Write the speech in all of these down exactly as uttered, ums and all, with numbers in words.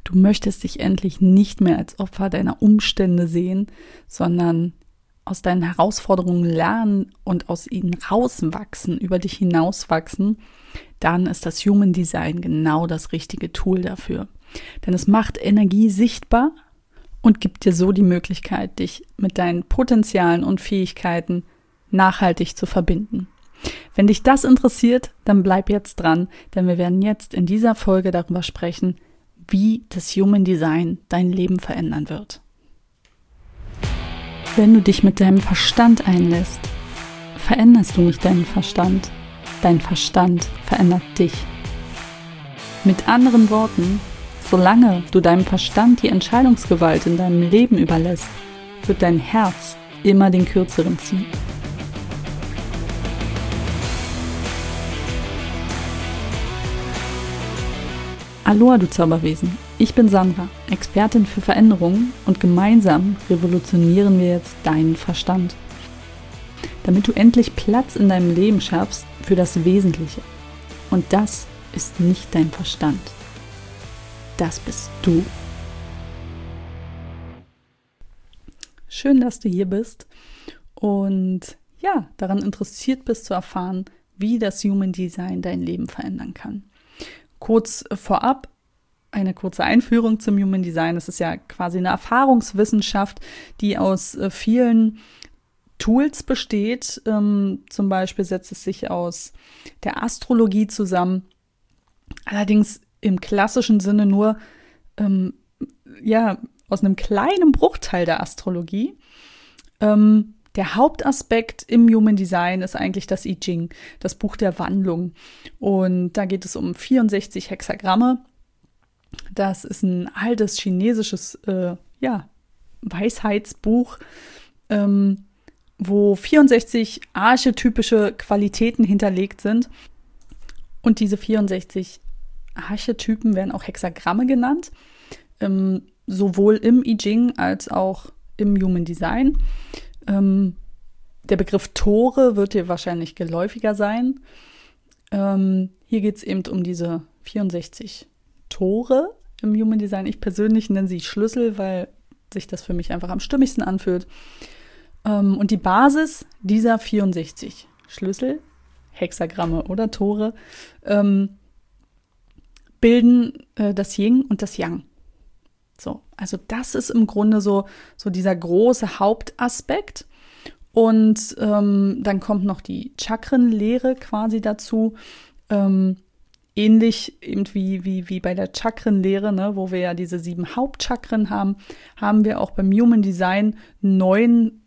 Du möchtest dich endlich nicht mehr als Opfer deiner Umstände sehen, sondern aus deinen Herausforderungen lernen und aus ihnen rauswachsen, über dich hinauswachsen, dann ist das Human Design genau das richtige Tool dafür. Denn es macht Energie sichtbar und gibt dir so die Möglichkeit, dich mit deinen Potenzialen und Fähigkeiten nachhaltig zu verbinden. Wenn dich das interessiert, dann bleib jetzt dran, denn wir werden jetzt in dieser Folge darüber sprechen, wie das Human Design dein Leben verändern wird. Wenn du dich mit deinem Verstand einlässt, veränderst du nicht deinen Verstand. Dein Verstand verändert dich. Mit anderen Worten, solange du deinem Verstand die Entscheidungsgewalt in deinem Leben überlässt, wird dein Herz immer den Kürzeren ziehen. Aloha, du Zauberwesen. Ich bin Sandra, Expertin für Veränderungen, und gemeinsam revolutionieren wir jetzt deinen Verstand, damit du endlich Platz in deinem Leben schaffst für das Wesentliche. Und das ist nicht dein Verstand. Das bist du. Schön, dass du hier bist und ja, daran interessiert bist zu erfahren, wie das Human Design dein Leben verändern kann. Kurz vorab eine kurze Einführung zum Human Design. Es ist ja quasi eine Erfahrungswissenschaft, die aus äh, vielen Tools besteht. Ähm, zum Beispiel setzt es sich aus der Astrologie zusammen. Allerdings im klassischen Sinne nur ähm, ja, aus einem kleinen Bruchteil der Astrologie. Ähm, Der Hauptaspekt im Human Design ist eigentlich das I Ching, das Buch der Wandlung. Und da geht es um vierundsechzig Hexagramme. Das ist ein altes chinesisches äh, ja, Weisheitsbuch, ähm, wo vierundsechzig archetypische Qualitäten hinterlegt sind. Und diese vierundsechzig Archetypen werden auch Hexagramme genannt, ähm, sowohl im I Ching als auch im Human Design. Ähm, der Begriff Tore wird dir wahrscheinlich geläufiger sein. Ähm, hier geht es eben um diese vierundsechzig Tore im Human Design. Ich persönlich nenne sie Schlüssel, weil sich das für mich einfach am stimmigsten anfühlt. Ähm, und die Basis dieser vierundsechzig Schlüssel, Hexagramme oder Tore, ähm, bilden äh, das Yin und das Yang. So, also das ist im Grunde so, so dieser große Hauptaspekt. Und ähm, dann kommt noch die Chakrenlehre quasi dazu. Ähm, ähnlich eben wie, wie, wie bei der Chakrenlehre, ne, wo wir ja diese sieben Hauptchakren haben, haben wir auch beim Human Design neun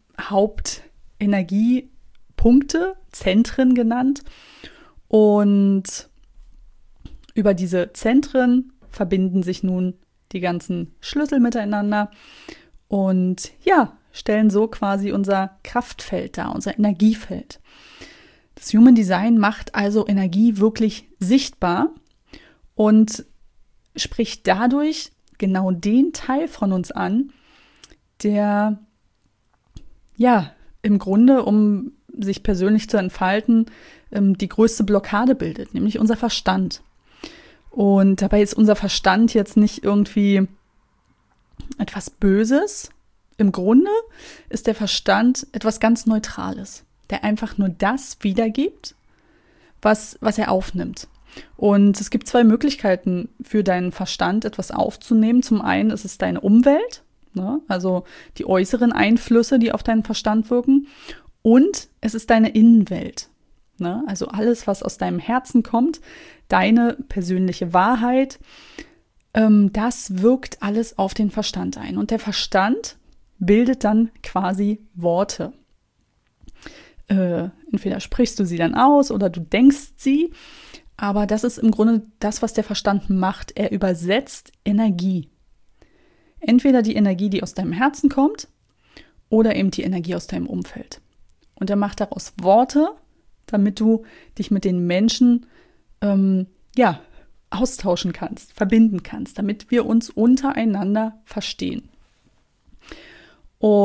Hauptenergiepunkte, Zentren genannt. Und über diese Zentren verbinden sich nun die ganzen Schlüssel miteinander und ja, stellen so quasi unser Kraftfeld dar, unser Energiefeld. Das Human Design macht also Energie wirklich sichtbar und spricht dadurch genau den Teil von uns an, der ja im Grunde, um sich persönlich zu entfalten, die größte Blockade bildet, nämlich unser Verstand. Und dabei ist unser Verstand jetzt nicht irgendwie etwas Böses. Im Grunde ist der Verstand etwas ganz Neutrales, der einfach nur das wiedergibt, was, was er aufnimmt. Und es gibt zwei Möglichkeiten für deinen Verstand, etwas aufzunehmen. Zum einen ist es deine Umwelt, ne? Also die äußeren Einflüsse, die auf deinen Verstand wirken. Und es ist deine Innenwelt. Ne? Also alles, was aus deinem Herzen kommt, deine persönliche Wahrheit, ähm, das wirkt alles auf den Verstand ein. Und der Verstand bildet dann quasi Worte. Äh, entweder sprichst du sie dann aus oder du denkst sie, aber das ist im Grunde das, was der Verstand macht. Er übersetzt Energie. Entweder die Energie, die aus deinem Herzen kommt, oder eben die Energie aus deinem Umfeld. Und er macht daraus Worte, damit du dich mit den Menschen ähm, ja, austauschen kannst, verbinden kannst, damit wir uns untereinander verstehen.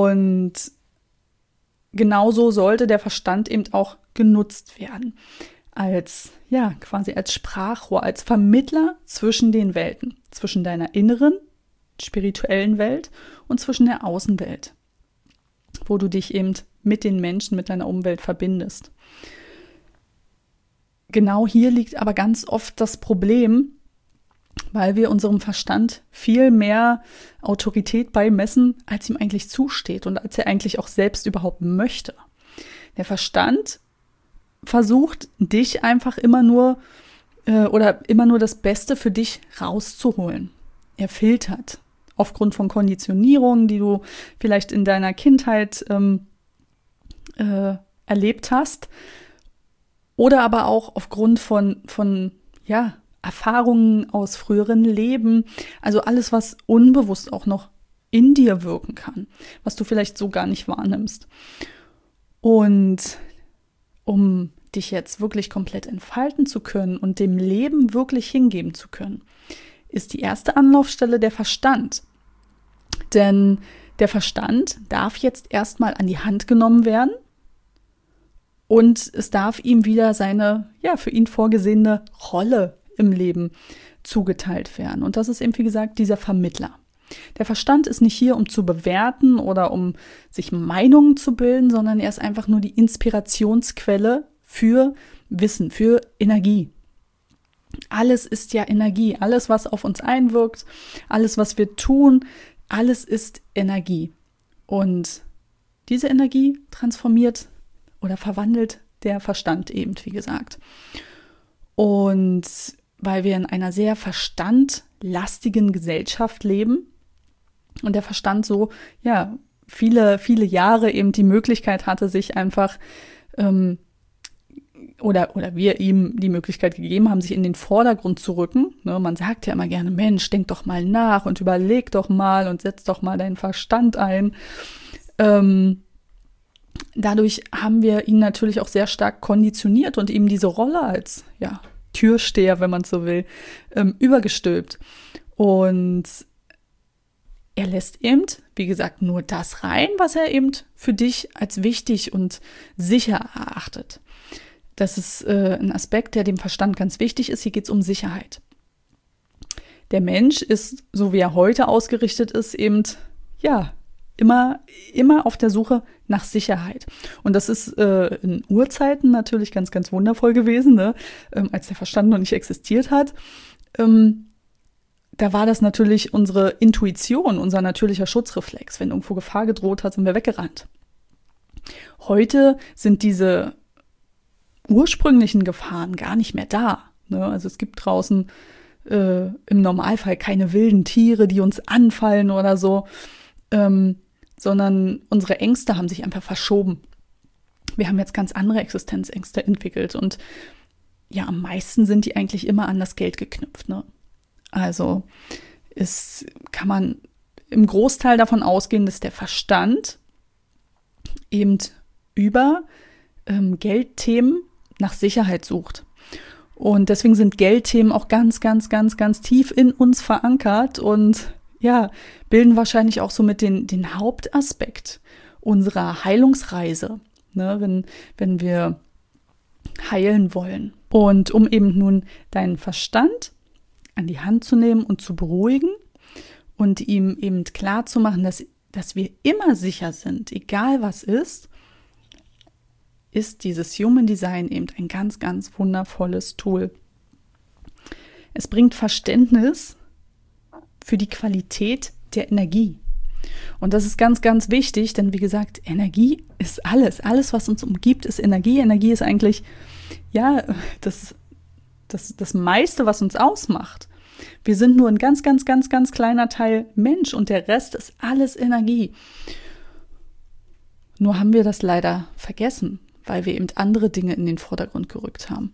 Und genauso sollte der Verstand eben auch genutzt werden. als, ja, quasi als Sprachrohr, als Vermittler zwischen den Welten, zwischen deiner inneren, spirituellen Welt und zwischen der Außenwelt, wo du dich eben mit den Menschen, mit deiner Umwelt verbindest. Genau hier liegt aber ganz oft das Problem, weil wir unserem Verstand viel mehr Autorität beimessen, als ihm eigentlich zusteht und als er eigentlich auch selbst überhaupt möchte. Der Verstand versucht, dich einfach immer nur äh, oder immer nur das Beste für dich rauszuholen. Er filtert aufgrund von Konditionierungen, die du vielleicht in deiner Kindheit ähm, äh, erlebt hast, oder aber auch aufgrund von, von ja, Erfahrungen aus früheren Leben, also alles, was unbewusst auch noch in dir wirken kann, was du vielleicht so gar nicht wahrnimmst. Und um dich jetzt wirklich komplett entfalten zu können und dem Leben wirklich hingeben zu können, ist die erste Anlaufstelle der Verstand. Denn der Verstand darf jetzt erstmal an die Hand genommen werden und es darf ihm wieder seine, ja, für ihn vorgesehene Rolle im Leben zugeteilt werden. Und das ist eben, wie gesagt, dieser Vermittler. Der Verstand ist nicht hier, um zu bewerten oder um sich Meinungen zu bilden, sondern er ist einfach nur die Inspirationsquelle für Wissen, für Energie. Alles ist ja Energie. Alles, was auf uns einwirkt, alles, was wir tun, alles ist Energie. Und diese Energie transformiert oder verwandelt der Verstand eben, wie gesagt. Und weil wir in einer sehr verstandlastigen Gesellschaft leben und der Verstand so, ja, viele, viele Jahre eben die Möglichkeit hatte, sich einfach ähm, oder, oder wir ihm die Möglichkeit gegeben haben, sich in den Vordergrund zu rücken. Ne, man sagt ja immer gerne, Mensch, denk doch mal nach und überleg doch mal und setz doch mal deinen Verstand ein. Ähm, dadurch haben wir ihn natürlich auch sehr stark konditioniert und ihm diese Rolle als, ja, Türsteher, wenn man so will, ähm, übergestülpt. Und er lässt eben, wie gesagt, nur das rein, was er eben für dich als wichtig und sicher erachtet. Das ist äh, ein Aspekt, der dem Verstand ganz wichtig ist. Hier geht es um Sicherheit. Der Mensch ist, so wie er heute ausgerichtet ist, eben, ja, immer, immer auf der Suche nach Sicherheit. Und das ist äh, in Urzeiten natürlich ganz, ganz wundervoll gewesen, ne? ähm, als der Verstand noch nicht existiert hat. Ähm, da war das natürlich unsere Intuition, unser natürlicher Schutzreflex. Wenn irgendwo Gefahr gedroht hat, sind wir weggerannt. Heute sind diese ursprünglichen Gefahren gar nicht mehr da. Ne? Also es gibt draußen äh, im Normalfall keine wilden Tiere, die uns anfallen oder so. Ähm, sondern unsere Ängste haben sich einfach verschoben. Wir haben jetzt ganz andere Existenzängste entwickelt und ja, am meisten sind die eigentlich immer an das Geld geknüpft. Ne? Also es kann man im Großteil davon ausgehen, dass der Verstand eben über ähm, Geldthemen nach Sicherheit sucht. Und deswegen sind Geldthemen auch ganz, ganz, ganz, ganz tief in uns verankert und ja, bilden wahrscheinlich auch so mit den, den Hauptaspekt unserer Heilungsreise, ne, wenn, wenn wir heilen wollen. Und um eben nun deinen Verstand an die Hand zu nehmen und zu beruhigen und ihm eben klar zu machen, dass, dass wir immer sicher sind, egal was ist, ist dieses Human Design eben ein ganz, ganz wundervolles Tool. Es bringt Verständnis für die Qualität der Energie. Und das ist ganz, ganz wichtig, denn wie gesagt, Energie ist alles. Alles, was uns umgibt, ist Energie. Energie ist eigentlich, ja, das, das, das meiste, was uns ausmacht. Wir sind nur ein ganz, ganz, ganz, ganz kleiner Teil Mensch und der Rest ist alles Energie. Nur haben wir das leider vergessen, weil wir eben andere Dinge in den Vordergrund gerückt haben.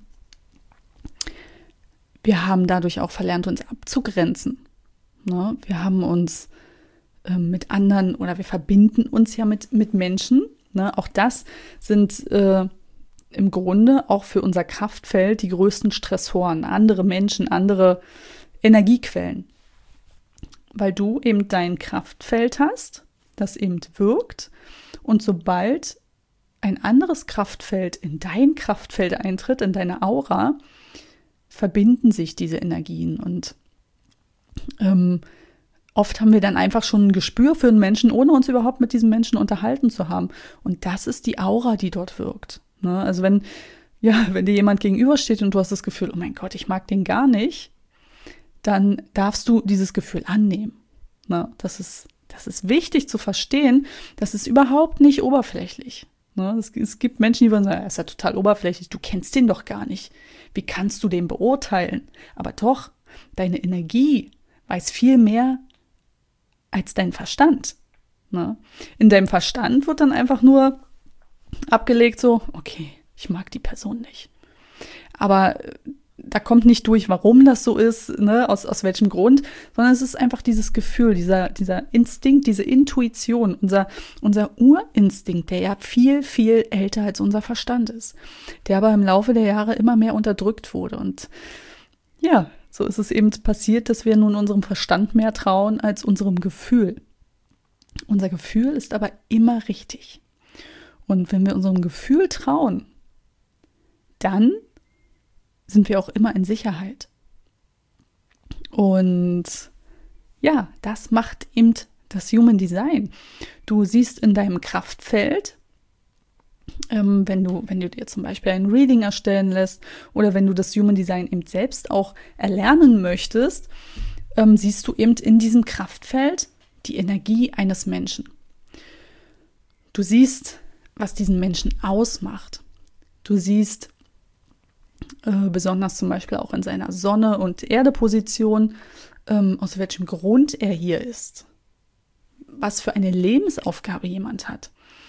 Wir haben dadurch auch verlernt, uns abzugrenzen. Ne? Wir haben uns äh, mit anderen oder wir verbinden uns ja mit, mit Menschen. Ne? Auch das sind äh, im Grunde auch für unser Kraftfeld die größten Stressoren. Andere Menschen, andere Energiequellen. Weil du eben dein Kraftfeld hast, das eben wirkt. Und sobald ein anderes Kraftfeld in dein Kraftfeld eintritt, in deine Aura, verbinden sich diese Energien. Und ähm, oft haben wir dann einfach schon ein Gespür für einen Menschen, ohne uns überhaupt mit diesem Menschen unterhalten zu haben. Und das ist die Aura, die dort wirkt. Ne? Also wenn, ja, wenn dir jemand gegenübersteht und du hast das Gefühl, oh mein Gott, ich mag den gar nicht, dann darfst du dieses Gefühl annehmen. Ne? Das ist, das ist wichtig zu verstehen, das ist überhaupt nicht oberflächlich. Ne? Es, es gibt Menschen, die würden sagen, er ist ja total oberflächlich, du kennst den doch gar nicht. Wie kannst du den beurteilen? Aber doch, deine Energie weiß viel mehr als dein Verstand. Ne? In deinem Verstand wird dann einfach nur abgelegt so, okay, ich mag die Person nicht. Aber da kommt nicht durch, warum das so ist, ne, aus, aus welchem Grund, sondern es ist einfach dieses Gefühl, dieser, dieser Instinkt, diese Intuition, unser, unser Urinstinkt, der ja viel, viel älter als unser Verstand ist, der aber im Laufe der Jahre immer mehr unterdrückt wurde. Und ja, so ist es eben passiert, dass wir nun unserem Verstand mehr trauen als unserem Gefühl. Unser Gefühl ist aber immer richtig. Und wenn wir unserem Gefühl trauen, dann sind wir auch immer in Sicherheit. Und ja, das macht eben das Human Design. Du siehst in deinem Kraftfeld, ähm, wenn du, wenn du dir zum Beispiel ein Reading erstellen lässt oder wenn du das Human Design eben selbst auch erlernen möchtest, ähm, siehst du eben in diesem Kraftfeld die Energie eines Menschen. Du siehst, was diesen Menschen ausmacht. Du siehst Äh, besonders zum Beispiel auch in seiner Sonne- und Erde-Position, ähm, aus welchem Grund er hier ist, was für eine Lebensaufgabe jemand hat.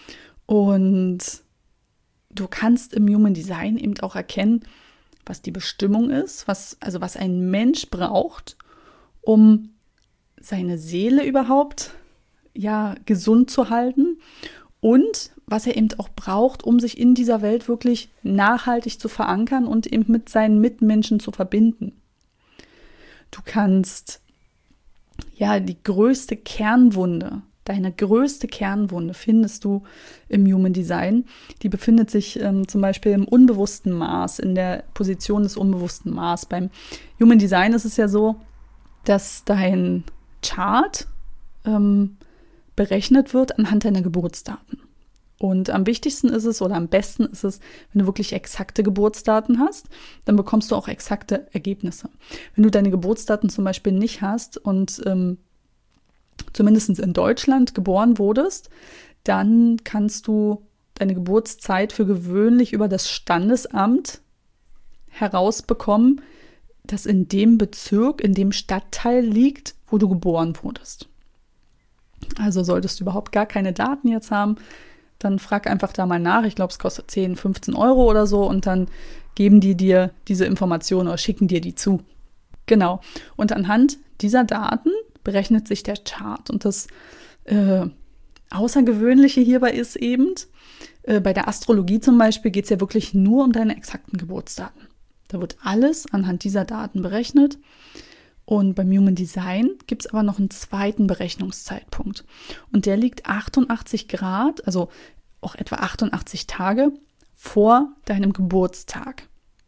Und du kannst im Human Design eben auch erkennen, was die Bestimmung ist, was, also was ein Mensch braucht, um seine Seele überhaupt ja, gesund zu halten und was er eben auch braucht, um sich in dieser Welt wirklich nachhaltig zu verankern und eben mit seinen Mitmenschen zu verbinden. Du kannst ja die größte Kernwunde, deine größte Kernwunde findest du im Human Design. Die befindet sich ähm, zum Beispiel im unbewussten Maß, in der Position des unbewussten Maß. Beim Human Design ist es ja so, dass dein Chart ähm, berechnet wird anhand deiner Geburtsdaten. Und am wichtigsten ist es oder am besten ist es, wenn du wirklich exakte Geburtsdaten hast, dann bekommst du auch exakte Ergebnisse. Wenn du deine Geburtsdaten zum Beispiel nicht hast und ähm, zumindest in Deutschland geboren wurdest, dann kannst du deine Geburtszeit für gewöhnlich über das Standesamt herausbekommen, das in dem Bezirk, in dem Stadtteil liegt, wo du geboren wurdest. Also solltest du überhaupt gar keine Daten jetzt haben, dann frag einfach da mal nach. Ich glaube, es kostet zehn, fünfzehn Euro oder so und dann geben die dir diese Informationen oder schicken dir die zu. Genau. Und anhand dieser Daten berechnet sich der Chart. Und das äh, Außergewöhnliche hierbei ist eben, äh, bei der Astrologie zum Beispiel geht es ja wirklich nur um deine exakten Geburtsdaten. Da wird alles anhand dieser Daten berechnet. Und beim Human Design gibt es aber noch einen zweiten Berechnungszeitpunkt. Und der liegt achtundachtzig Grad, also auch etwa achtundachtzig Tage vor deinem Geburtstag.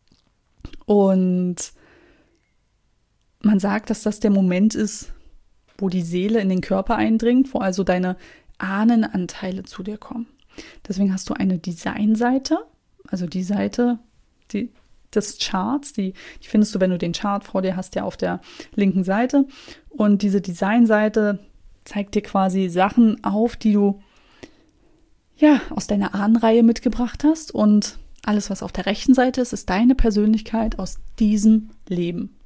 Und man sagt, dass das der Moment ist, wo die Seele in den Körper eindringt, wo also deine Ahnenanteile zu dir kommen. Deswegen hast du eine Designseite, also die Seite, die des Charts, die, die findest du, wenn du den Chart vor dir hast, ja auf der linken Seite. Und diese Designseite zeigt dir quasi Sachen auf, die du ja aus deiner Ahnenreihe mitgebracht hast. Und alles, was auf der rechten Seite ist, ist deine Persönlichkeit aus diesem Leben.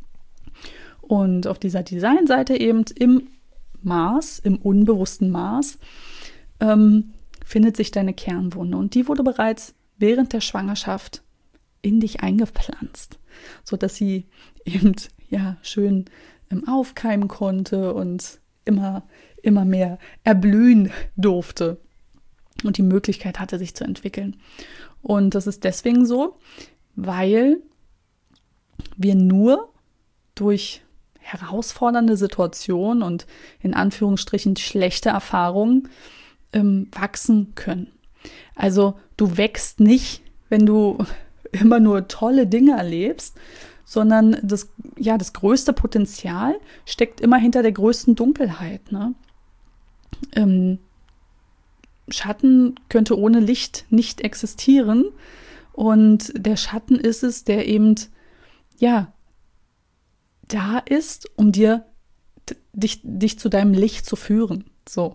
Und auf dieser Designseite eben im Maß, im unbewussten Maß, ähm, findet sich deine Kernwunde. Und die wurde bereits während der Schwangerschaft in dich eingepflanzt, sodass sie eben ja schön ähm, aufkeimen konnte und immer, immer mehr erblühen durfte und die Möglichkeit hatte, sich zu entwickeln. Und das ist deswegen so, weil wir nur durch herausfordernde Situationen und in Anführungsstrichen schlechte Erfahrungen ähm, wachsen können. Also du wächst nicht, wenn du immer nur tolle Dinge erlebst, sondern das, ja, das größte Potenzial steckt immer hinter der größten Dunkelheit. Ne? Ähm, Schatten könnte ohne Licht nicht existieren. Und der Schatten ist es, der eben, ja, da ist, um dir, dich, dich zu deinem Licht zu führen. So.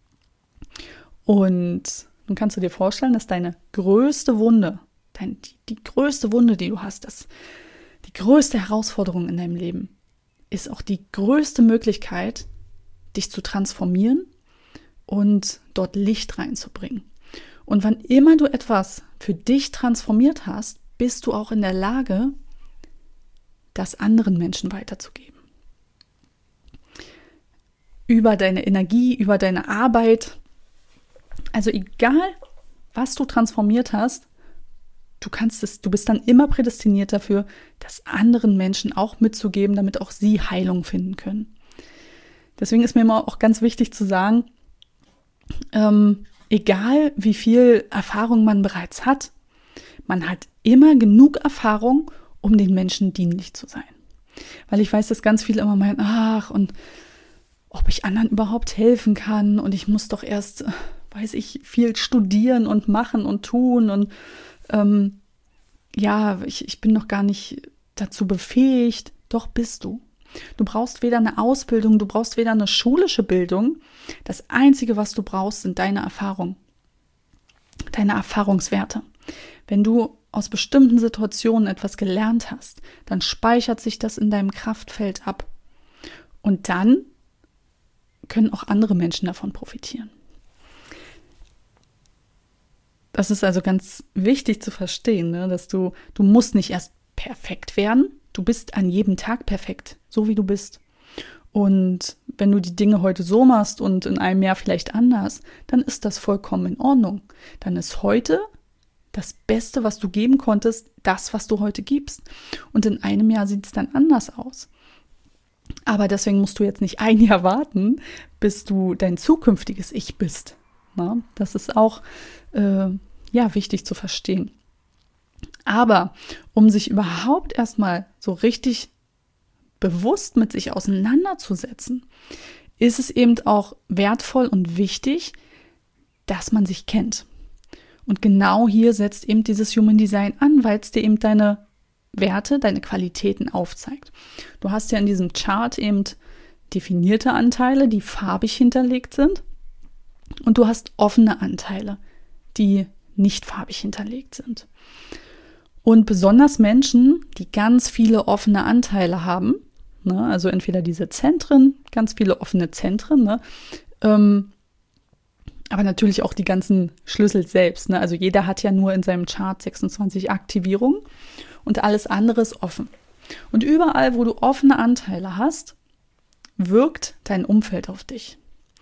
Und nun kannst du dir vorstellen, dass deine größte Wunde, dein, die, die größte Wunde, die du hast, das, die größte Herausforderung in deinem Leben, ist auch die größte Möglichkeit, dich zu transformieren und dort Licht reinzubringen. Und wann immer du etwas für dich transformiert hast, bist du auch in der Lage, das anderen Menschen weiterzugeben. Über deine Energie, über deine Arbeit. Also egal, was du transformiert hast, du kannst es, du bist dann immer prädestiniert dafür, das anderen Menschen auch mitzugeben, damit auch sie Heilung finden können. Deswegen ist mir immer auch ganz wichtig zu sagen, ähm, egal wie viel Erfahrung man bereits hat, man hat immer genug Erfahrung, um den Menschen dienlich zu sein. Weil ich weiß, dass ganz viele immer meinen, ach, und ob ich anderen überhaupt helfen kann und ich muss doch erst, weiß ich, viel studieren und machen und tun und ähm, ja, ich, ich bin noch gar nicht dazu befähigt. Doch bist du. Du brauchst weder eine Ausbildung, du brauchst weder eine schulische Bildung. Das Einzige, was du brauchst, sind deine Erfahrungen, deine Erfahrungswerte. Wenn du aus bestimmten Situationen etwas gelernt hast, dann speichert sich das in deinem Kraftfeld ab. Und dann können auch andere Menschen davon profitieren. Das ist also ganz wichtig zu verstehen, ne? Dass du, du musst nicht erst perfekt werden. Du bist an jedem Tag perfekt, so wie du bist. Und wenn du die Dinge heute so machst und in einem Jahr vielleicht anders, dann ist das vollkommen in Ordnung. Dann ist heute das Beste, was du geben konntest, das, was du heute gibst. Und in einem Jahr sieht es dann anders aus. Aber deswegen musst du jetzt nicht ein Jahr warten, bis du dein zukünftiges Ich bist. Na, das ist auch äh, ja, wichtig zu verstehen. Aber um sich überhaupt erstmal so richtig bewusst mit sich auseinanderzusetzen, ist es eben auch wertvoll und wichtig, dass man sich kennt. Und genau hier setzt eben dieses Human Design an, weil es dir eben deine Werte, deine Qualitäten aufzeigt. Du hast ja in diesem Chart eben definierte Anteile, die farbig hinterlegt sind. Und du hast offene Anteile, die nicht farbig hinterlegt sind. Und besonders Menschen, die ganz viele offene Anteile haben, ne, also entweder diese Zentren, ganz viele offene Zentren, ne, ähm, aber natürlich auch die ganzen Schlüssel selbst. Ne, also jeder hat ja nur in seinem Chart sechsundzwanzig Aktivierungen und alles andere ist offen. Und überall, wo du offene Anteile hast, wirkt dein Umfeld auf dich.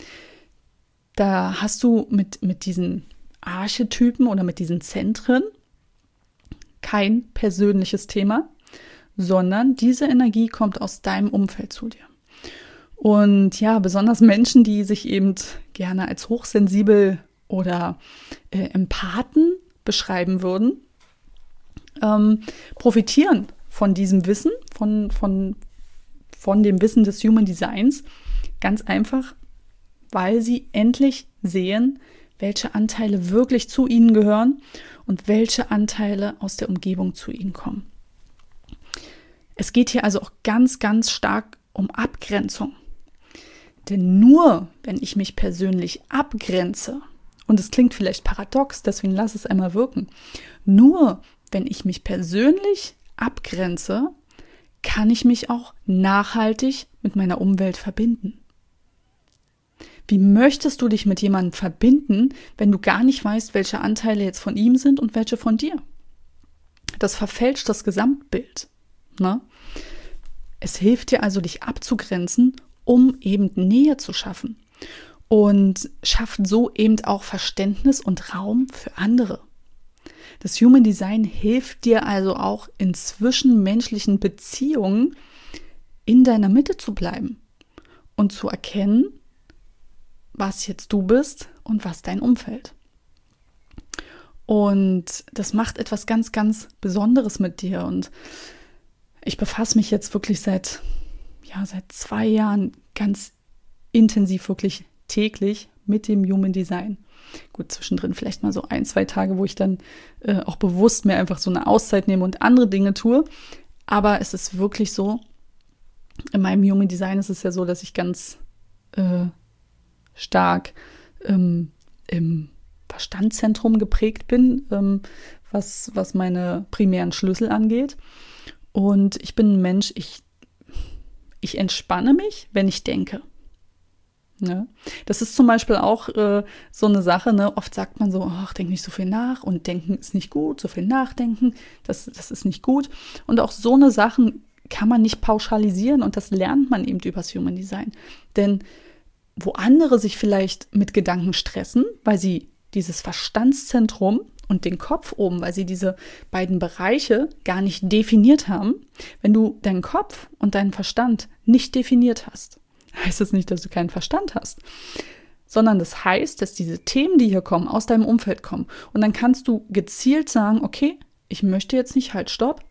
Da hast du mit, mit diesen Archetypen oder mit diesen Zentren kein persönliches Thema, sondern diese Energie kommt aus deinem Umfeld zu dir. Und ja, besonders Menschen, die sich eben gerne als hochsensibel oder äh, Empathen beschreiben würden, ähm, profitieren von diesem Wissen, von, von, von dem Wissen des Human Designs, ganz einfach, weil sie endlich sehen, welche Anteile wirklich zu ihnen gehören und welche Anteile aus der Umgebung zu ihnen kommen. Es geht hier also auch ganz, ganz stark um Abgrenzung. Denn nur, wenn ich mich persönlich abgrenze, und es klingt vielleicht paradox, deswegen lass es einmal wirken, nur wenn ich mich persönlich abgrenze, kann ich mich auch nachhaltig mit meiner Umwelt verbinden. Wie möchtest du dich mit jemandem verbinden, wenn du gar nicht weißt, welche Anteile jetzt von ihm sind und welche von dir? Das verfälscht das Gesamtbild. Ne? Es hilft dir also, dich abzugrenzen, um eben Nähe zu schaffen. Und schafft so eben auch Verständnis und Raum für andere. Das Human Design hilft dir also auch in zwischenmenschlichen Beziehungen in deiner Mitte zu bleiben und zu erkennen, was jetzt du bist und was dein Umfeld. Und das macht etwas ganz, ganz Besonderes mit dir. Und ich befasse mich jetzt wirklich seit, ja, seit zwei Jahren ganz intensiv, wirklich täglich mit dem Human Design. Gut, zwischendrin vielleicht mal so ein, zwei Tage, wo ich dann äh, auch bewusst mir einfach so eine Auszeit nehme und andere Dinge tue. Aber es ist wirklich so, in meinem Human Design ist es ja so, dass ich ganz äh, stark ähm, im Verstandszentrum geprägt bin, ähm, was, was meine primären Schlüssel angeht. Und ich bin ein Mensch, ich, ich entspanne mich, wenn ich denke. Ne? Das ist zum Beispiel auch äh, so eine Sache, ne? Oft sagt man so, ach, denk nicht so viel nach und denken ist nicht gut, so viel nachdenken, das, das ist nicht gut. Und auch so eine Sachen kann man nicht pauschalisieren und das lernt man eben übers Human Design. Denn wo andere sich vielleicht mit Gedanken stressen, weil sie dieses Verstandszentrum und den Kopf oben, weil sie diese beiden Bereiche gar nicht definiert haben, wenn du deinen Kopf und deinen Verstand nicht definiert hast, heißt es nicht, dass du keinen Verstand hast, sondern das heißt, dass diese Themen, die hier kommen, aus deinem Umfeld kommen. Und dann kannst du gezielt sagen, okay, ich möchte jetzt nicht, halt, stopp,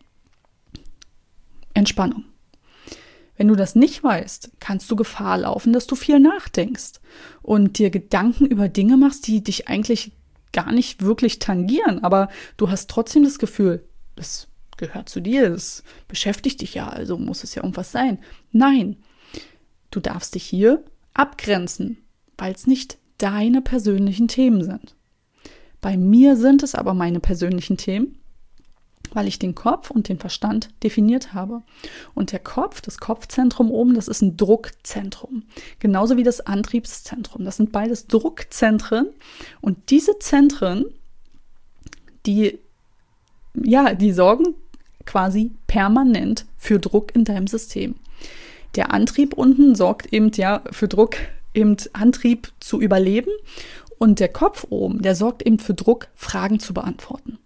Entspannung. Wenn du das nicht weißt, kannst du Gefahr laufen, dass du viel nachdenkst und dir Gedanken über Dinge machst, die dich eigentlich gar nicht wirklich tangieren, aber du hast trotzdem das Gefühl, das gehört zu dir, das beschäftigt dich ja, also muss es ja irgendwas sein. Nein, du darfst dich hier abgrenzen, weil es nicht deine persönlichen Themen sind. Bei mir sind es aber meine persönlichen Themen, weil ich den Kopf und den Verstand definiert habe. Und der Kopf, das Kopfzentrum oben, das ist ein Druckzentrum. Genauso wie das Antriebszentrum. Das sind beides Druckzentren. Und diese Zentren, die, ja, die sorgen quasi permanent für Druck in deinem System. Der Antrieb unten sorgt eben ja für Druck, eben Antrieb zu überleben. Und der Kopf oben, der sorgt eben für Druck, Fragen zu beantworten.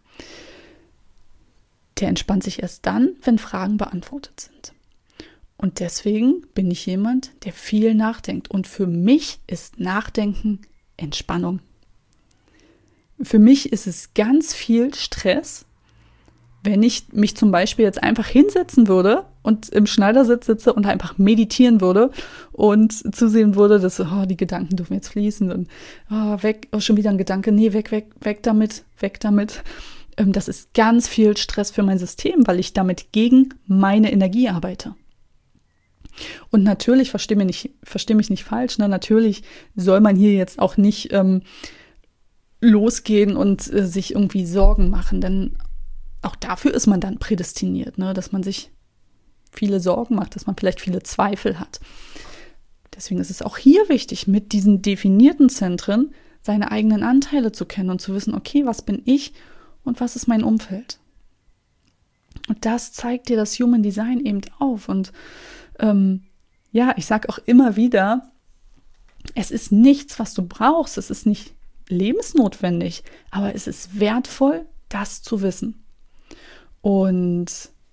Der entspannt sich erst dann, wenn Fragen beantwortet sind. Und deswegen bin ich jemand, der viel nachdenkt. Und für mich ist Nachdenken Entspannung. Für mich ist es ganz viel Stress, wenn ich mich zum Beispiel jetzt einfach hinsetzen würde und im Schneidersitz sitze und einfach meditieren würde und zusehen würde, dass oh, die Gedanken dürfen jetzt fließen und oh, weg, oh, schon wieder ein Gedanke, nee, weg, weg, weg damit, weg damit. Das ist ganz viel Stress für mein System, weil ich damit gegen meine Energie arbeite. Und natürlich, verstehe mich nicht, versteh mich nicht falsch, ne? Natürlich soll man hier jetzt auch nicht ähm, losgehen und äh, sich irgendwie Sorgen machen, denn auch dafür ist man dann prädestiniert, ne? Dass man sich viele Sorgen macht, dass man vielleicht viele Zweifel hat. Deswegen ist es auch hier wichtig, mit diesen definierten Zentren seine eigenen Anteile zu kennen und zu wissen, okay, was bin ich und was ist mein Umfeld? Und das zeigt dir das Human Design eben auf. Und ähm, ja, ich sage auch immer wieder, es ist nichts, was du brauchst. Es ist nicht lebensnotwendig, aber es ist wertvoll, das zu wissen. Und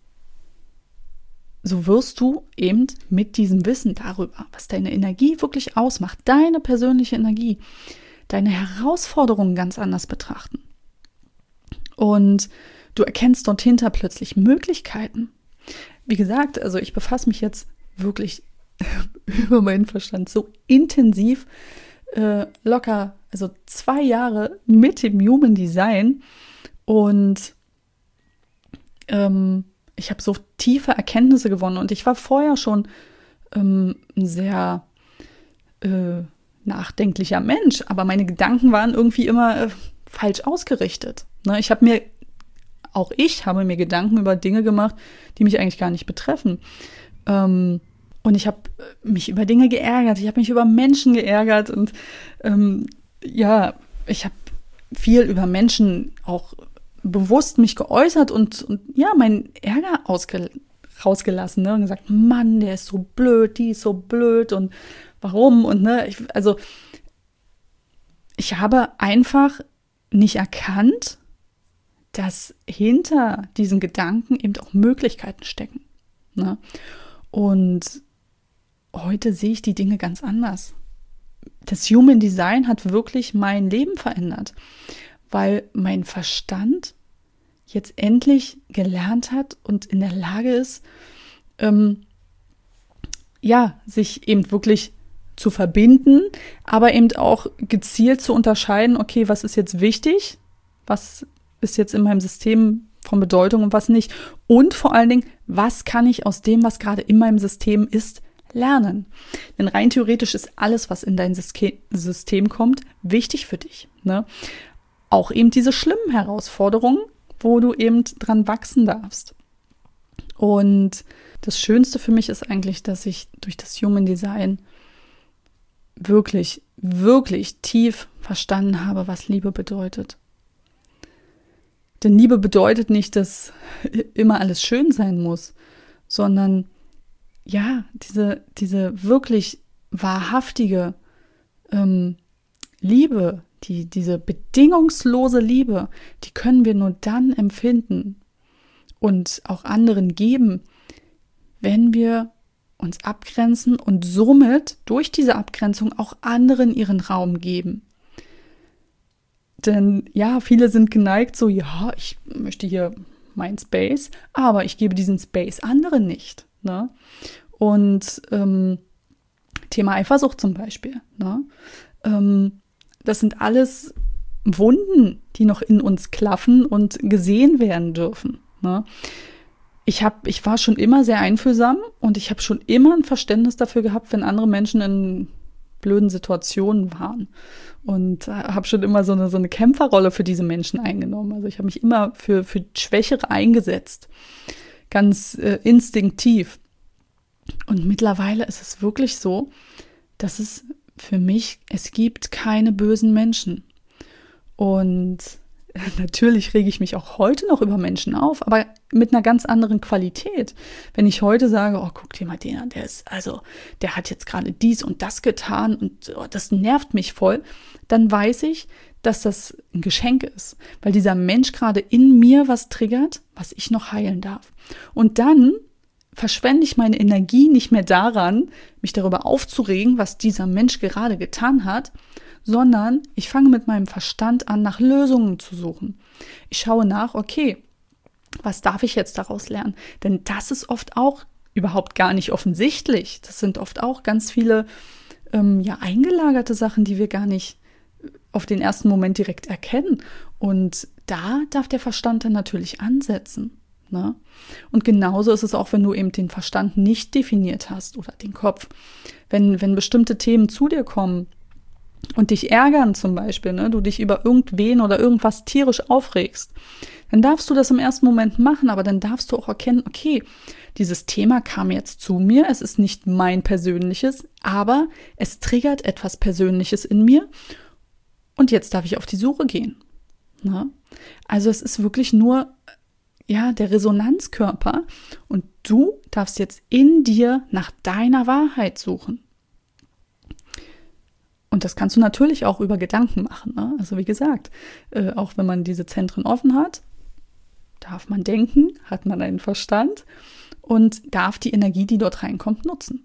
so wirst du eben mit diesem Wissen darüber, was deine Energie wirklich ausmacht, deine persönliche Energie, deine Herausforderungen ganz anders betrachten. Und du erkennst dort hinter plötzlich Möglichkeiten. Wie gesagt, also ich befasse mich jetzt wirklich über meinen Verstand so intensiv, äh, locker, also zwei Jahre mit dem Human Design. Und ähm, ich habe so tiefe Erkenntnisse gewonnen. Und ich war vorher schon ähm, ein sehr äh, nachdenklicher Mensch. Aber meine Gedanken waren irgendwie immer äh, falsch ausgerichtet. Ne, ich habe mir, auch ich habe mir Gedanken über Dinge gemacht, die mich eigentlich gar nicht betreffen. Ähm, und ich habe mich über Dinge geärgert, ich habe mich über Menschen geärgert und ähm, ja, ich habe viel über Menschen auch bewusst mich geäußert und, und ja, meinen Ärger ausge, rausgelassen, ne, und gesagt, Mann, der ist so blöd, die ist so blöd und warum und ne, ich, also ich habe einfach nicht erkannt, dass hinter diesen Gedanken eben auch Möglichkeiten stecken. Ne? Und heute sehe ich die Dinge ganz anders. Das Human Design hat wirklich mein Leben verändert, weil mein Verstand jetzt endlich gelernt hat und in der Lage ist, ähm, ja, sich eben wirklich zu verbinden, aber eben auch gezielt zu unterscheiden, okay, was ist jetzt wichtig, was ist jetzt in meinem System von Bedeutung und was nicht. Und vor allen Dingen, was kann ich aus dem, was gerade in meinem System ist, lernen. Denn rein theoretisch ist alles, was in dein System kommt, wichtig für dich. Ne? Auch eben diese schlimmen Herausforderungen, wo du eben dran wachsen darfst. Und das Schönste für mich ist eigentlich, dass ich durch das Human Design wirklich, wirklich tief verstanden habe, was Liebe bedeutet. Denn Liebe bedeutet nicht, dass immer alles schön sein muss, sondern ja, diese, diese wirklich wahrhaftige ähm, Liebe, die, diese bedingungslose Liebe, die können wir nur dann empfinden und auch anderen geben, wenn wir uns abgrenzen und somit durch diese Abgrenzung auch anderen ihren Raum geben. Denn ja, viele sind geneigt so, ja, ich möchte hier mein Space, aber ich gebe diesen Space anderen nicht. Ne? Und ähm, Thema Eifersucht zum Beispiel. Ne? Ähm, das sind alles Wunden, die noch in uns klaffen und gesehen werden dürfen. Ne? Ich, hab, ich war schon immer sehr einfühlsam und ich habe schon immer ein Verständnis dafür gehabt, wenn andere Menschen in blöden Situationen waren. Und habe schon immer so eine, so eine Kämpferrolle für diese Menschen eingenommen. Also ich habe mich immer für, für Schwächere eingesetzt. Ganz äh, instinktiv. Und mittlerweile ist es wirklich so, dass es für mich, es gibt keine bösen Menschen. Und natürlich rege ich mich auch heute noch über Menschen auf, aber mit einer ganz anderen Qualität. Wenn ich heute sage, oh, guck dir mal den an, der ist, also, der hat jetzt gerade dies und das getan und oh, das nervt mich voll, dann weiß ich, dass das ein Geschenk ist, weil dieser Mensch gerade in mir was triggert, was ich noch heilen darf. Und dann verschwende ich meine Energie nicht mehr daran, mich darüber aufzuregen, was dieser Mensch gerade getan hat, sondern ich fange mit meinem Verstand an, nach Lösungen zu suchen. Ich schaue nach, okay, was darf ich jetzt daraus lernen? Denn das ist oft auch überhaupt gar nicht offensichtlich. Das sind oft auch ganz viele ähm, ja, eingelagerte Sachen, die wir gar nicht auf den ersten Moment direkt erkennen. Und da darf der Verstand dann natürlich ansetzen. Ne? Und genauso ist es auch, wenn du eben den Verstand nicht definiert hast oder den Kopf. Wenn, wenn bestimmte Themen zu dir kommen, und dich ärgern zum Beispiel, ne, du dich über irgendwen oder irgendwas tierisch aufregst, dann darfst du das im ersten Moment machen, aber dann darfst du auch erkennen, okay, dieses Thema kam jetzt zu mir, es ist nicht mein persönliches, aber es triggert etwas Persönliches in mir und jetzt darf ich auf die Suche gehen. Ne? Also es ist wirklich nur ja, der Resonanzkörper und du darfst jetzt in dir nach deiner Wahrheit suchen. Und das kannst du natürlich auch über Gedanken machen. Ne? Also wie gesagt, äh, auch wenn man diese Zentren offen hat, darf man denken, hat man einen Verstand und darf die Energie, die dort reinkommt, nutzen.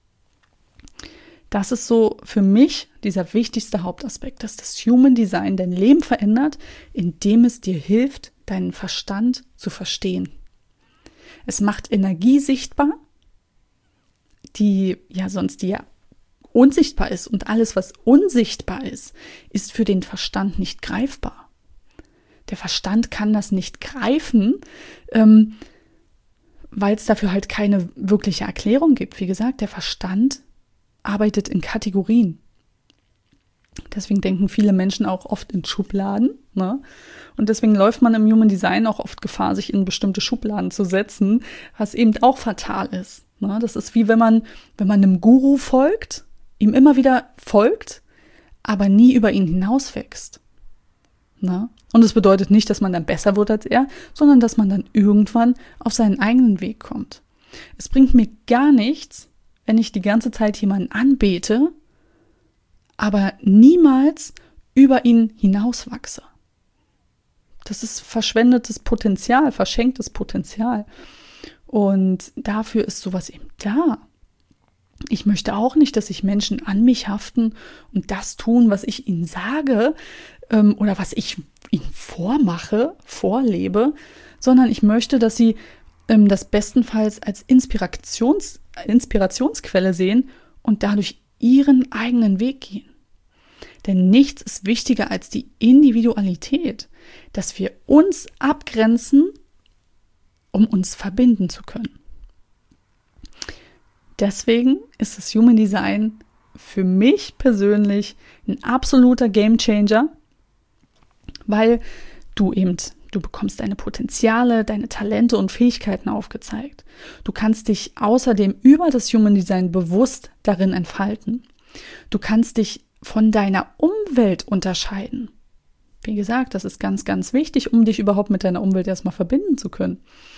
Das ist so für mich dieser wichtigste Hauptaspekt, dass das Human Design dein Leben verändert, indem es dir hilft, deinen Verstand zu verstehen. Es macht Energie sichtbar, die ja sonst die ja unsichtbar ist. Und alles, was unsichtbar ist, ist für den Verstand nicht greifbar. Der Verstand kann das nicht greifen, ähm, weil es dafür halt keine wirkliche Erklärung gibt. Wie gesagt, der Verstand arbeitet in Kategorien. Deswegen denken viele Menschen auch oft in Schubladen. Ne? Und deswegen läuft man im Human Design auch oft Gefahr, sich in bestimmte Schubladen zu setzen, was eben auch fatal ist. Ne? Das ist wie wenn man, wenn man einem Guru folgt, ihm immer wieder folgt, aber nie über ihn hinauswächst. Ne? Und es bedeutet nicht, dass man dann besser wird als er, sondern dass man dann irgendwann auf seinen eigenen Weg kommt. Es bringt mir gar nichts, wenn ich die ganze Zeit jemanden anbete, aber niemals über ihn hinauswachse. Das ist verschwendetes Potenzial, verschenktes Potenzial. Und dafür ist sowas eben da. Ich möchte auch nicht, dass sich Menschen an mich haften und das tun, was ich ihnen sage ähm, oder was ich ihnen vormache, vorlebe, sondern ich möchte, dass sie ähm, das bestenfalls als Inspirations, Inspirationsquelle sehen und dadurch ihren eigenen Weg gehen. Denn nichts ist wichtiger als die Individualität, dass wir uns abgrenzen, um uns verbinden zu können. Deswegen ist das Human Design für mich persönlich ein absoluter Gamechanger, weil du eben, du bekommst deine Potenziale, deine Talente und Fähigkeiten aufgezeigt. Du kannst dich außerdem über das Human Design bewusst darin entfalten. Du kannst dich von deiner Umwelt unterscheiden. Wie gesagt, das ist ganz, ganz wichtig, um dich überhaupt mit deiner Umwelt erstmal verbinden zu können.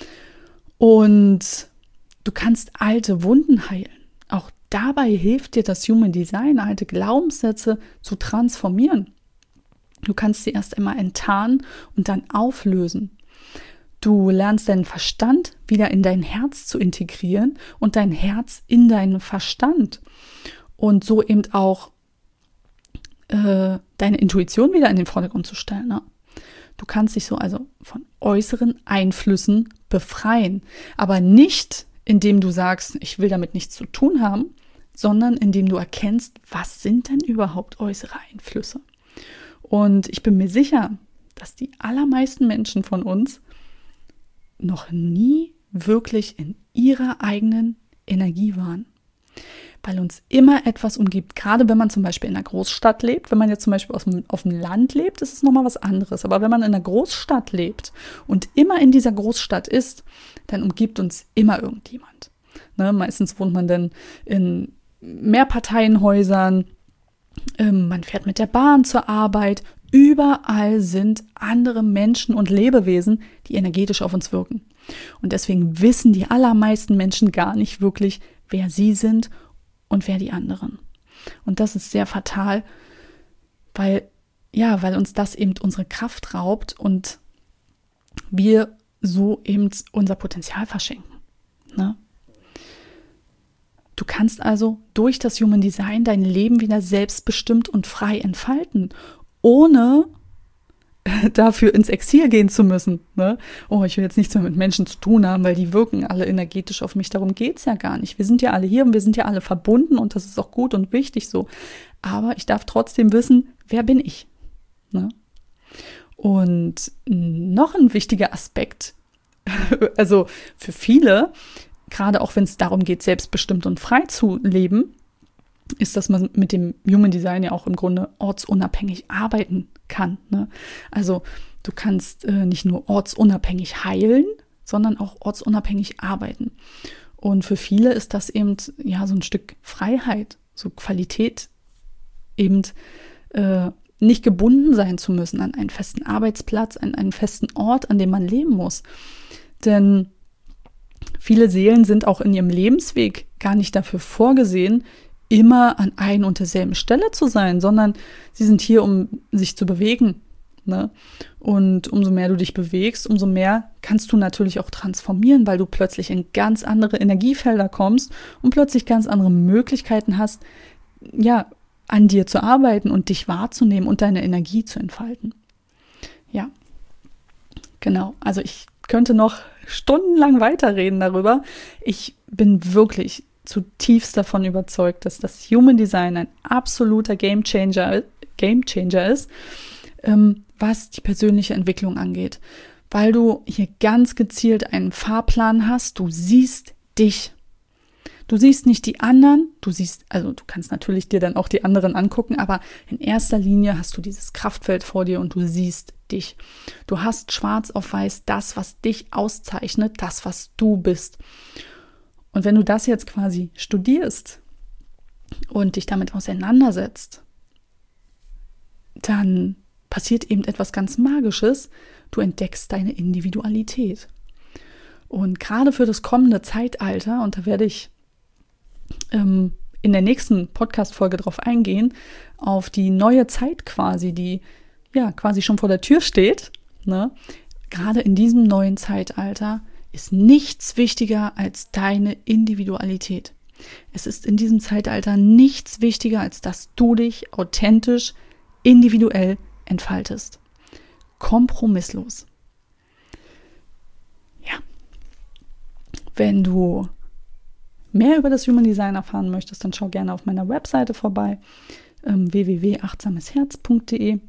Und du kannst alte Wunden heilen. Auch dabei hilft dir das Human Design, alte Glaubenssätze zu transformieren. Du kannst sie erst einmal enttarnen und dann auflösen. Du lernst deinen Verstand wieder in dein Herz zu integrieren und dein Herz in deinen Verstand. Und so eben auch äh, deine Intuition wieder in den Vordergrund zu stellen. Ne? Du kannst dich so also von äußeren Einflüssen befreien, aber nicht indem du sagst, ich will damit nichts zu tun haben, sondern indem du erkennst, was sind denn überhaupt äußere Einflüsse? Und ich bin mir sicher, dass die allermeisten Menschen von uns noch nie wirklich in ihrer eigenen Energie waren. Weil uns immer etwas umgibt, gerade wenn man zum Beispiel in einer Großstadt lebt. Wenn man jetzt zum Beispiel auf dem, auf dem Land lebt, ist es nochmal was anderes. Aber wenn man in einer Großstadt lebt und immer in dieser Großstadt ist, dann umgibt uns immer irgendjemand. Ne, meistens wohnt man dann in Mehrparteienhäusern, ähm, man fährt mit der Bahn zur Arbeit. Überall sind andere Menschen und Lebewesen, die energetisch auf uns wirken. Und deswegen wissen die allermeisten Menschen gar nicht wirklich, wer sie sind und wer die anderen. Und das ist sehr fatal, weil, ja, weil uns das eben unsere Kraft raubt und wir so eben unser Potenzial verschenken. Ne? Du kannst also durch das Human Design dein Leben wieder selbstbestimmt und frei entfalten, ohne dafür ins Exil gehen zu müssen. Ne? Oh, ich will jetzt nichts mehr mit Menschen zu tun haben, weil die wirken alle energetisch auf mich. Darum geht es ja gar nicht. Wir sind ja alle hier und wir sind ja alle verbunden und das ist auch gut und wichtig so. Aber ich darf trotzdem wissen, wer bin ich? Ne? Und noch ein wichtiger Aspekt, also für viele, gerade auch wenn es darum geht, selbstbestimmt und frei zu leben, ist, dass man mit dem Human Design ja auch im Grunde ortsunabhängig arbeiten kann. Ne? Also du kannst äh, nicht nur ortsunabhängig heilen, sondern auch ortsunabhängig arbeiten. Und für viele ist das eben ja so ein Stück Freiheit, so Qualität, eben äh, nicht gebunden sein zu müssen an einen festen Arbeitsplatz, an einen festen Ort, an dem man leben muss. Denn viele Seelen sind auch in ihrem Lebensweg gar nicht dafür vorgesehen, immer an ein und derselben Stelle zu sein, sondern sie sind hier, um sich zu bewegen. Ne? Und umso mehr du dich bewegst, umso mehr kannst du natürlich auch transformieren, weil du plötzlich in ganz andere Energiefelder kommst und plötzlich ganz andere Möglichkeiten hast, ja, an dir zu arbeiten und dich wahrzunehmen und deine Energie zu entfalten. Ja, genau. Also ich könnte noch stundenlang weiterreden darüber. Ich bin wirklich zutiefst davon überzeugt, dass das Human Design ein absoluter Gamechanger, Gamechanger ist, ähm, was die persönliche Entwicklung angeht. Weil du hier ganz gezielt einen Fahrplan hast, du siehst dich. Du siehst nicht die anderen, du siehst, also du kannst natürlich dir dann auch die anderen angucken, aber in erster Linie hast du dieses Kraftfeld vor dir und du siehst dich. Du hast schwarz auf weiß das, was dich auszeichnet, das, was du bist. Und wenn du das jetzt quasi studierst und dich damit auseinandersetzt, dann passiert eben etwas ganz Magisches. Du entdeckst deine Individualität. Und gerade für das kommende Zeitalter, und da werde ich ähm, in der nächsten Podcast-Folge drauf eingehen, auf die neue Zeit quasi, die ja quasi schon vor der Tür steht, ne? Gerade in diesem neuen Zeitalter ist nichts wichtiger als deine Individualität. Es ist in diesem Zeitalter nichts wichtiger, als dass du dich authentisch, individuell entfaltest. Kompromisslos. Ja. Wenn du mehr über das Human Design erfahren möchtest, dann schau gerne auf meiner Webseite vorbei, ähm, w w w punkt achtsames herz punkt d e.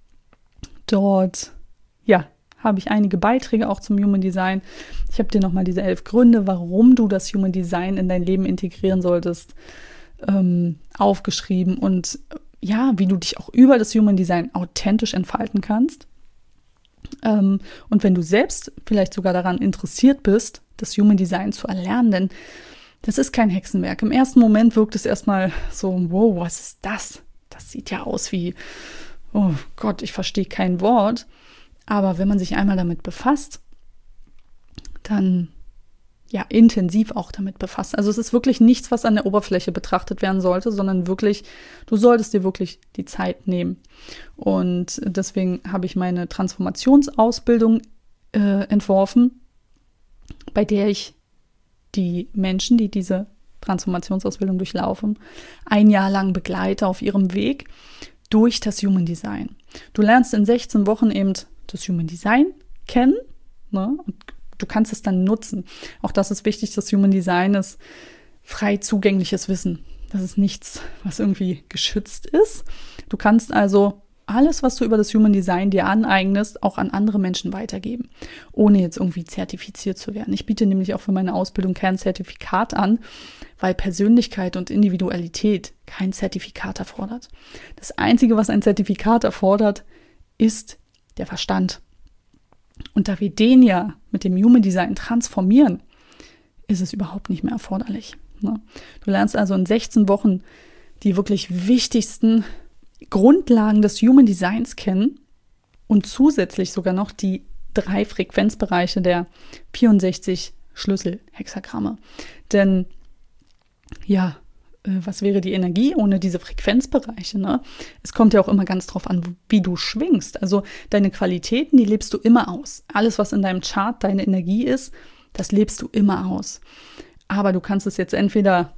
Dort, ja, habe ich einige Beiträge auch zum Human Design. Ich habe dir nochmal diese elf Gründe, warum du das Human Design in dein Leben integrieren solltest, ähm, aufgeschrieben und ja, wie du dich auch über das Human Design authentisch entfalten kannst. Ähm, und wenn du selbst vielleicht sogar daran interessiert bist, das Human Design zu erlernen, denn das ist kein Hexenwerk. Im ersten Moment wirkt es erstmal so, wow, was ist das? Das sieht ja aus wie, oh Gott, ich verstehe kein Wort. Aber wenn man sich einmal damit befasst, dann ja intensiv auch damit befasst. Also es ist wirklich nichts, was an der Oberfläche betrachtet werden sollte, sondern wirklich, du solltest dir wirklich die Zeit nehmen. Und deswegen habe ich meine Transformationsausbildung äh, entworfen, bei der ich die Menschen, die diese Transformationsausbildung durchlaufen, ein Jahr lang begleite auf ihrem Weg durch das Human Design. Du lernst in sechzehn Wochen eben das Human Design kennen, ne? Und du kannst es dann nutzen. Auch das ist wichtig, das Human Design ist frei zugängliches Wissen. Das ist nichts, was irgendwie geschützt ist. Du kannst also alles, was du über das Human Design dir aneignest, auch an andere Menschen weitergeben, ohne jetzt irgendwie zertifiziert zu werden. Ich biete nämlich auch für meine Ausbildung kein Zertifikat an, weil Persönlichkeit und Individualität kein Zertifikat erfordert. Das Einzige, was ein Zertifikat erfordert, ist der Verstand. Und da wir den ja mit dem Human Design transformieren, ist es überhaupt nicht mehr erforderlich. Ne? Du lernst also in sechzehn Wochen die wirklich wichtigsten Grundlagen des Human Designs kennen und zusätzlich sogar noch die drei Frequenzbereiche der vierundsechzig Schlüssel-Hexagramme. Denn ja, was wäre die Energie ohne diese Frequenzbereiche? Ne? Es kommt ja auch immer ganz drauf an, wie du schwingst. Also deine Qualitäten, die lebst du immer aus. Alles, was in deinem Chart deine Energie ist, das lebst du immer aus. Aber du kannst es jetzt entweder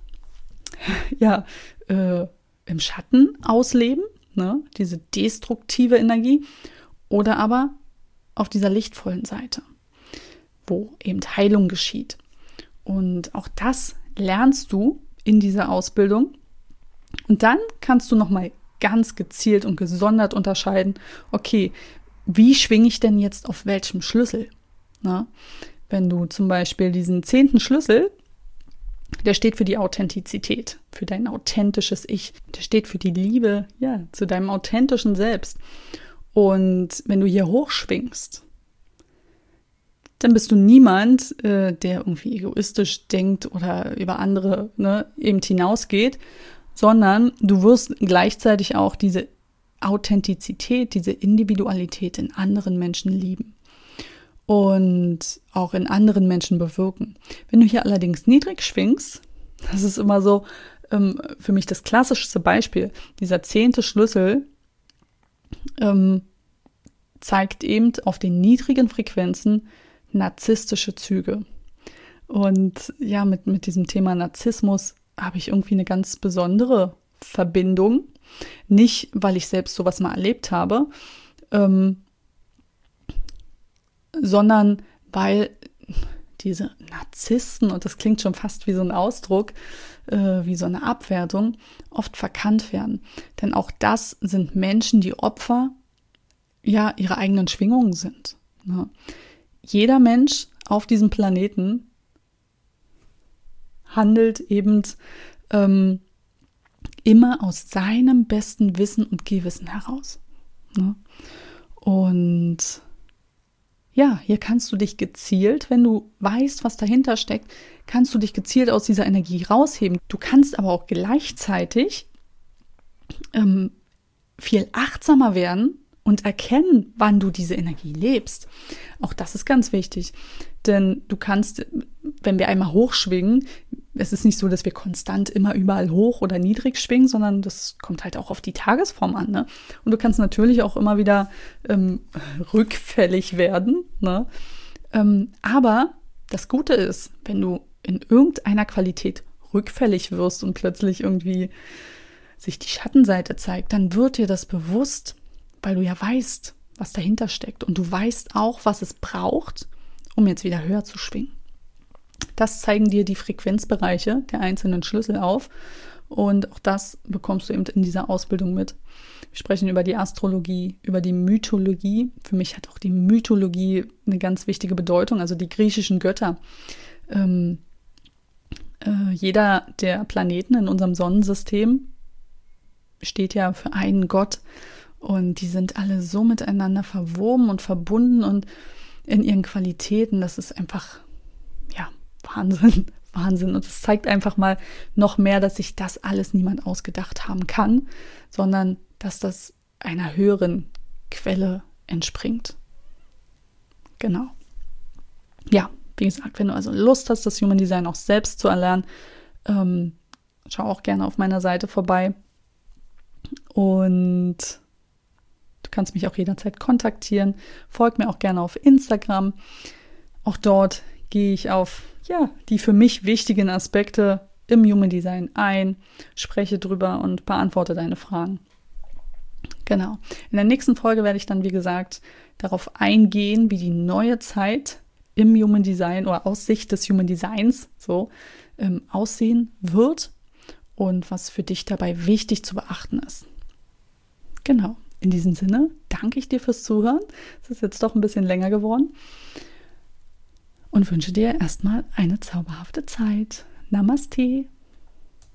ja, äh, im Schatten ausleben, ne? Diese destruktive Energie, oder aber auf dieser lichtvollen Seite, wo eben Heilung geschieht. Und auch das lernst du in dieser Ausbildung. Und dann kannst du nochmal ganz gezielt und gesondert unterscheiden, okay, wie schwinge ich denn jetzt auf welchem Schlüssel? Na, wenn du zum Beispiel diesen zehnten Schlüssel, der steht für die Authentizität, für dein authentisches Ich. Der steht für die Liebe, ja, zu deinem authentischen Selbst. Und wenn du hier hochschwingst, dann bist du niemand, äh, der irgendwie egoistisch denkt oder über andere ne, eben hinausgeht, sondern du wirst gleichzeitig auch diese Authentizität, diese Individualität in anderen Menschen lieben und auch in anderen Menschen bewirken. Wenn du hier allerdings niedrig schwingst, das ist immer so ähm, für mich das klassischste Beispiel, dieser zehnte Schlüssel ähm, zeigt eben auf den niedrigen Frequenzen narzisstische Züge. Und ja, mit, mit diesem Thema Narzissmus habe ich irgendwie eine ganz besondere Verbindung. Nicht, weil ich selbst sowas mal erlebt habe, ähm, sondern weil diese Narzissten, und das klingt schon fast wie so ein Ausdruck, äh, wie so eine Abwertung, oft verkannt werden. Denn auch das sind Menschen, die Opfer ja ihrer eigenen Schwingungen sind. Ne? Jeder Mensch auf diesem Planeten handelt eben ähm, immer aus seinem besten Wissen und Gewissen heraus. Ne? Und ja, hier kannst du dich gezielt, wenn du weißt, was dahinter steckt, kannst du dich gezielt aus dieser Energie rausheben. Du kannst aber auch gleichzeitig ähm, viel achtsamer werden und erkennen, wann du diese Energie lebst. Auch das ist ganz wichtig, denn du kannst, wenn wir einmal hochschwingen, es ist nicht so, dass wir konstant immer überall hoch oder niedrig schwingen, sondern das kommt halt auch auf die Tagesform an. Ne? Und du kannst natürlich auch immer wieder ähm, rückfällig werden. Ne? Ähm, aber das Gute ist, wenn du in irgendeiner Qualität rückfällig wirst und plötzlich irgendwie sich die Schattenseite zeigt, dann wird dir das bewusst, weil du ja weißt, was dahinter steckt. Und du weißt auch, was es braucht, um jetzt wieder höher zu schwingen. Das zeigen dir die Frequenzbereiche der einzelnen Schlüssel auf. Und auch das bekommst du eben in dieser Ausbildung mit. Wir sprechen über die Astrologie, über die Mythologie. Für mich hat auch die Mythologie eine ganz wichtige Bedeutung, also die griechischen Götter. Ähm, äh, jeder der Planeten in unserem Sonnensystem steht ja für einen Gott. Und die sind alle so miteinander verwoben und verbunden und in ihren Qualitäten. Das ist einfach, ja, Wahnsinn. Wahnsinn. Und es zeigt einfach mal noch mehr, dass sich das alles niemand ausgedacht haben kann, sondern dass das einer höheren Quelle entspringt. Genau. Ja, wie gesagt, wenn du also Lust hast, das Human Design auch selbst zu erlernen, ähm, schau auch gerne auf meiner Seite vorbei. Und du kannst mich auch jederzeit kontaktieren. Folg mir auch gerne auf Instagram. Auch dort gehe ich auf ja, die für mich wichtigen Aspekte im Human Design ein, spreche drüber und beantworte deine Fragen. Genau. In der nächsten Folge werde ich dann, wie gesagt, darauf eingehen, wie die neue Zeit im Human Design oder aus Sicht des Human Designs so ähm, aussehen wird und was für dich dabei wichtig zu beachten ist. Genau. In diesem Sinne danke ich dir fürs Zuhören. Es ist jetzt doch ein bisschen länger geworden. Und wünsche dir erstmal eine zauberhafte Zeit. Namaste.